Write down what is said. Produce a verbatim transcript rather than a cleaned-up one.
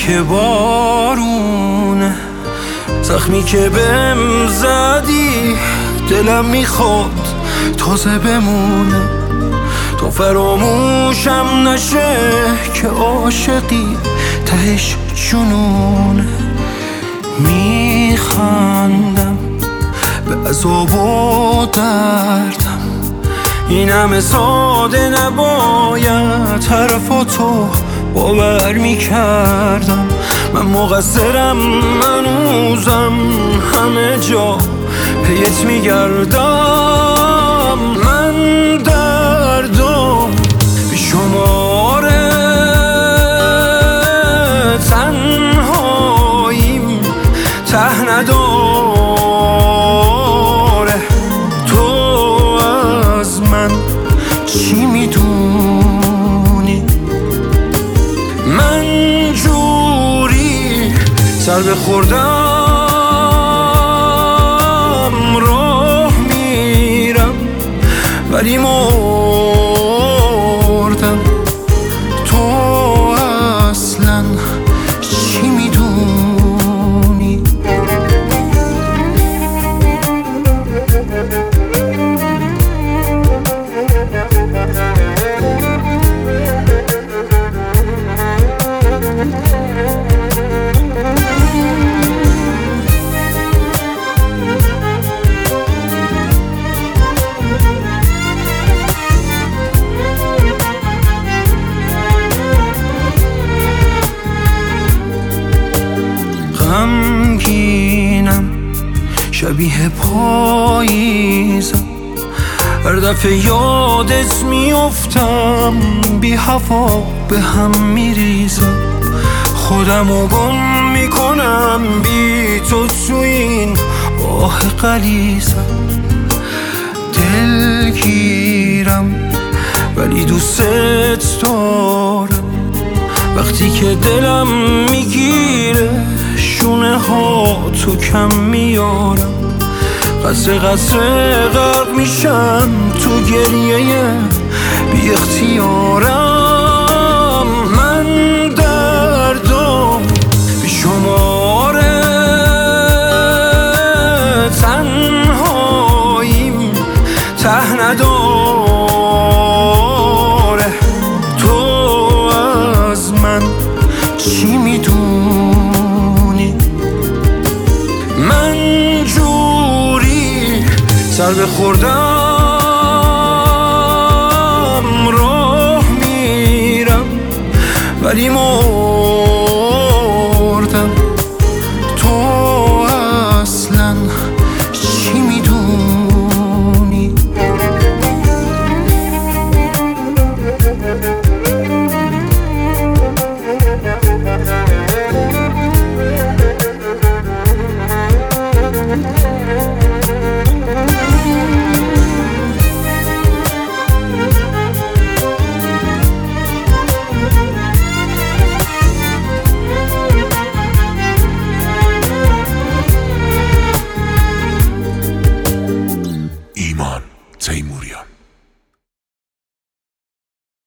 که بارونه، زخمی که بهم زدی دلم میخواد تازه بمونه. تو فراموشم نشه که عاشقی تهش جنونه. میخندم به عذاب و دردم، این همه ساده نباید حرفاتو باور میکردم. من مقصرم، منوزم همه جا پیت میگردم. من دردم بی شماره، تنهاییم ته نداره. تو از من چی میدونی؟ من جوری سر بخوردم راه میرم ولی مردم. تو اصلا چی میدونی؟ غمگینم شبیه پاییزم، هر دفعه یادت میافتم بی هوا به هم میریزم. خودمو گم میکنم بی تو تو این آه غلیظم. دلگیرم ولی دوستت دارم، وقتی که دلم میگیره شونه ها تو کم میارم. قصر قصر غرق میشم تو گریه بی اختیارم. من دردم بی شماره، تنهاییم ته نداره. تو از من چی میدونی؟ من جوری سر بخوردم راه میرم ولی مردم.